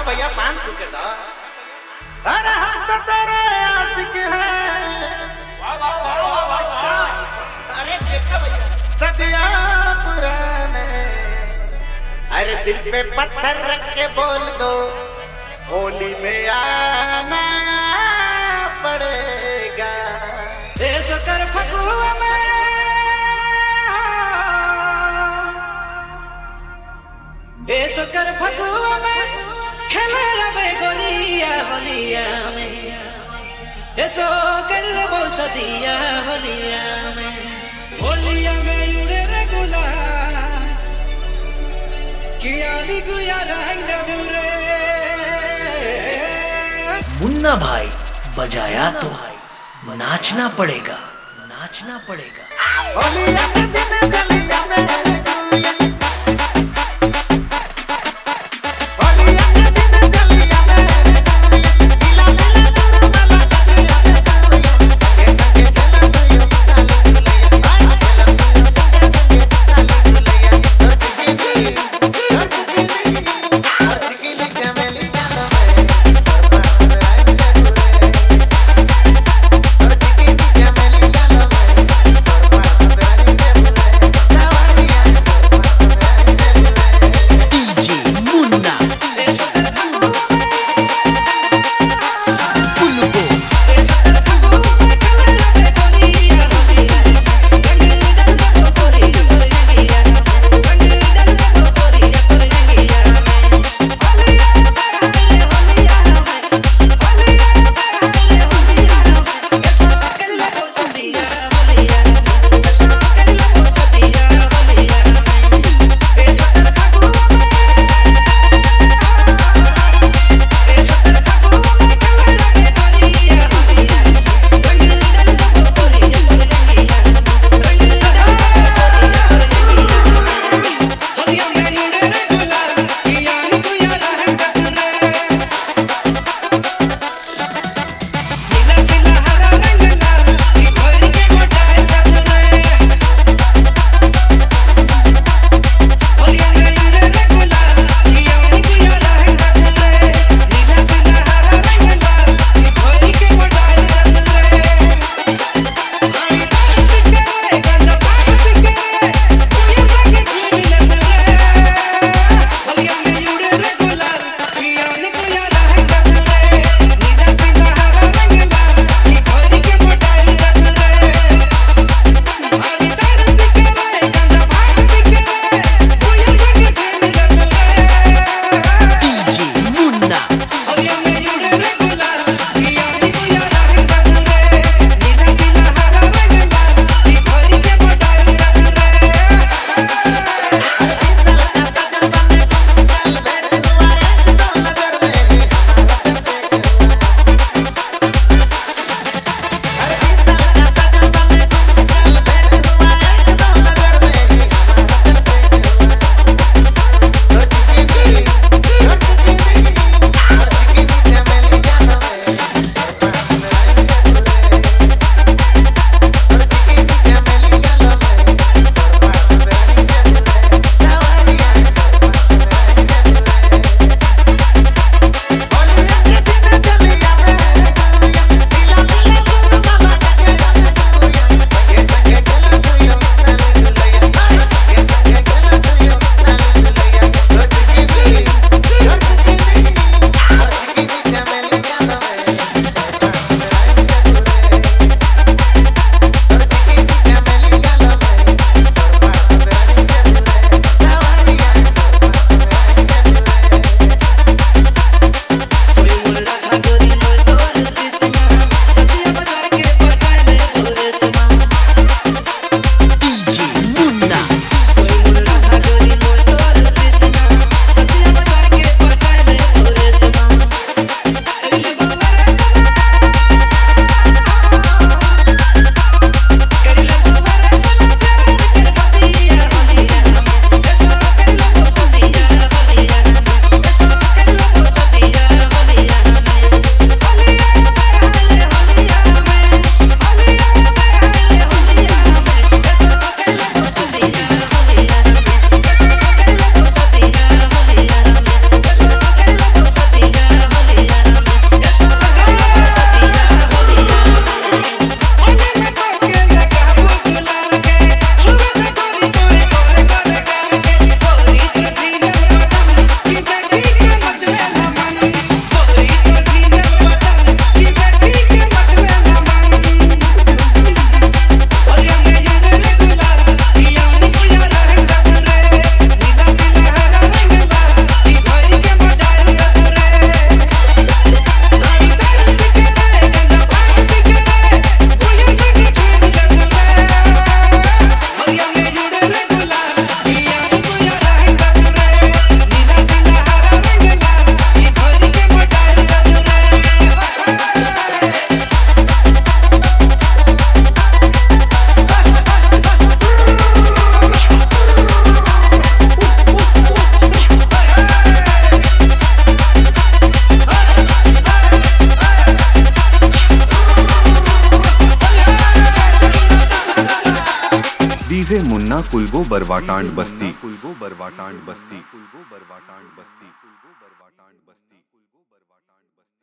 भैया 500 के दो। अरे हम तो तेरे आशिक हैं। अरे देखा भैया सदिया पुराने। अरे दिल पे पत्थर रख के बोल दो होली में आना पड़ेगा। ऐसो कर फगुआ में ऐसो कर फगुआ में खेले रवे गोरिया होलिया में। ऐसो कर लो सदिया होलिया में। होलिया में उड़े रे गुलाल किया नी गुया रंग बुरे। मुन्ना भाई बजाया तो नाचना पड़ेगा, नाचना पड़ेगा। होलिया के दिन चलिया में डीजे मुन्ना कुलगो बरवाटांड बस्ती कुलगो बरवाटांड बस्ती कुलगो बरवाटांड बस्ती कुलगो बरवाटांड बस्ती।